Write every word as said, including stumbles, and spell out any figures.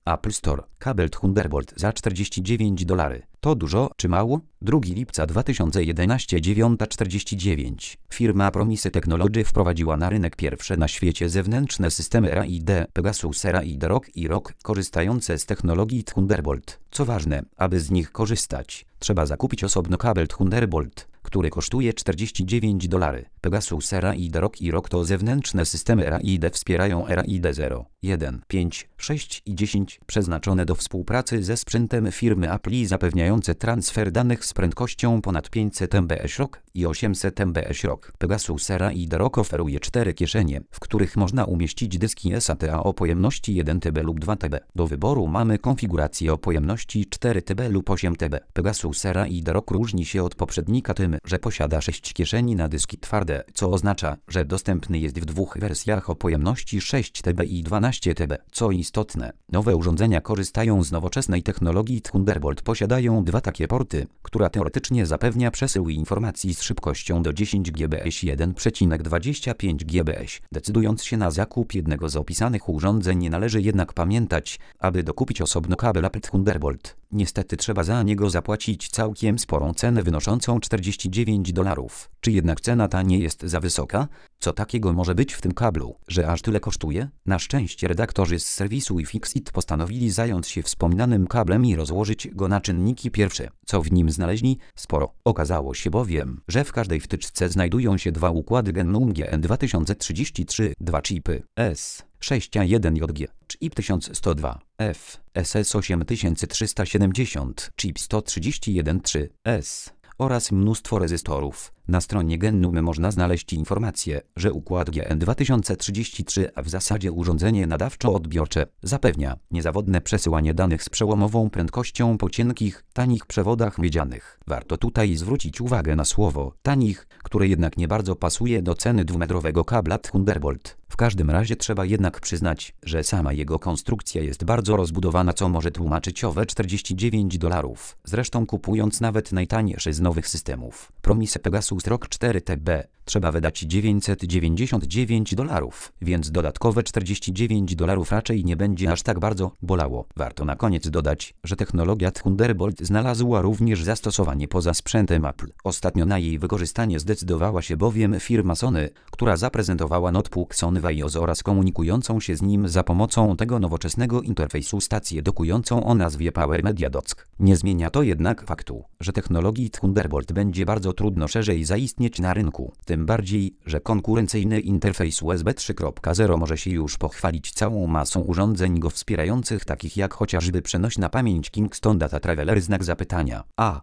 Apple Store. Kabel Thunderbolt za czterdzieści dziewięć dolarów. To dużo czy mało? drugiego lipca dwa tysiące jedenastego, dziewiąta czterdzieści dziewięć. Firma Promise Technology wprowadziła na rynek pierwsze na świecie zewnętrzne systemy R A I D Pegasus R A I D Rock i Rock korzystające z technologii Thunderbolt. Co ważne, aby z nich korzystać, trzeba zakupić osobno kabel Thunderbolt, który kosztuje czterdzieści dziewięć dolarów. Pegasus R A I D Rock i Rock to zewnętrzne systemy R A I D wspierają R A I D zero, jeden, pięć, sześć i dziesięć, przeznaczone do współpracy ze sprzętem firmy Apple i zapewniające transfer danych z prędkością ponad pięćset megabitów Rock i osiemset megabitów Rock. Pegasus R A I D Rock oferuje cztery kieszenie, w których można umieścić dyski S A T A o pojemności jeden terabajt lub dwa terabajty. Do wyboru mamy konfigurację o pojemności cztery terabajty lub osiem terabajtów. Pegasus R A I D Rock różni się od poprzednika tym, że posiada sześć kieszeni na dyski twarde, co oznacza, że dostępny jest w dwóch wersjach o pojemności sześć terabajtów i dwanaście terabajtów. Co istotne, nowe urządzenia korzystają z nowoczesnej technologii Thunderbolt. Posiadają dwa takie porty, która teoretycznie zapewnia przesył informacji z szybkością do dziesięć gigabitów jeden przecinek dwadzieścia pięć gigabitów. Decydując się na zakup jednego z opisanych urządzeń, należy jednak pamiętać, aby dokupić osobno kabel Apple Thunderbolt, niestety trzeba za niego zapłacić całkiem sporą cenę wynoszącą czterdzieści dziewięć dolarów. Czy jednak cena ta nie jest za wysoka? Co takiego może być w tym kablu, że aż tyle kosztuje? Na szczęście redaktorzy z serwisu iFixit postanowili zająć się wspomnianym kablem i rozłożyć go na czynniki pierwsze. Co w nim znaleźli? Sporo. Okazało się bowiem, że w każdej wtyczce znajdują się dwa układy Genome G N dwa tysiące trzydzieści trzy, dwa chipy S sześć A jeden J G, chip tysiąc sto dwa, F, S S osiem tysięcy trzysta siedemdziesiąt, chip sto trzydzieści jeden trzy, S oraz mnóstwo rezystorów. Na stronie Genome można znaleźć informację, że układ G N dwa tysiące trzydzieści trzy, a w zasadzie urządzenie nadawczo-odbiorcze, zapewnia niezawodne przesyłanie danych z przełomową prędkością po cienkich, tanich przewodach miedzianych. Warto tutaj zwrócić uwagę na słowo tanich, które jednak nie bardzo pasuje do ceny dwumetrowego kabla Thunderbolt. W każdym razie trzeba jednak przyznać, że sama jego konstrukcja jest bardzo rozbudowana, co może tłumaczyć owe czterdzieści dziewięć dolarów. Zresztą kupując nawet najtańszy z nowych systemów Promise Pegasus Rock cztery terabajty, trzeba wydać dziewięćset dziewięćdziesiąt dziewięć dolarów, więc dodatkowe czterdzieści dziewięć dolarów raczej nie będzie aż tak bardzo bolało. Warto na koniec dodać, że technologia Thunderbolt znalazła również zastosowanie poza sprzętem Apple. Ostatnio na jej wykorzystanie zdecydowała się bowiem firma Sony, która zaprezentowała notebook Sony Vaio oraz komunikującą się z nim za pomocą tego nowoczesnego interfejsu stację dokującą o nazwie Power Media Dock. Nie zmienia to jednak faktu, że technologii Thunderbolt będzie bardzo trudno szerzej zaistnieć na rynku. Tym bardziej, że konkurencyjny interfejs U S B trzy kropka zero może się już pochwalić całą masą urządzeń go wspierających, takich jak chociażby przenośna pamięć Kingston Data Traveler znak zapytania. A